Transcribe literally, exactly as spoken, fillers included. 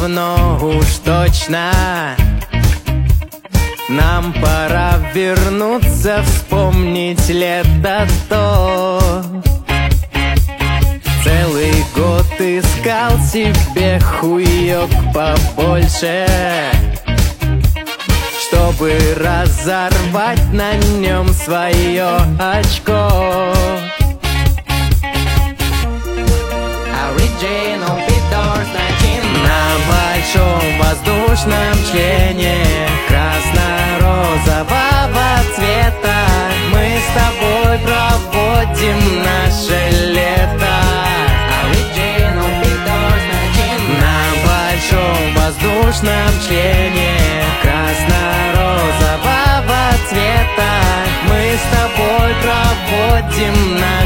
давно уж точно. Нам пора вернуться, вспомнить лето то. Целый год искал себе хуёк побольше, чтобы разорвать на нем свое очко. Original Beatles на большом воздушном члене красно-розового цвета мы с тобой проводим наше лето. Original Beatles на большом воздушном члене красно-розового цвета мы с тобой проводим наше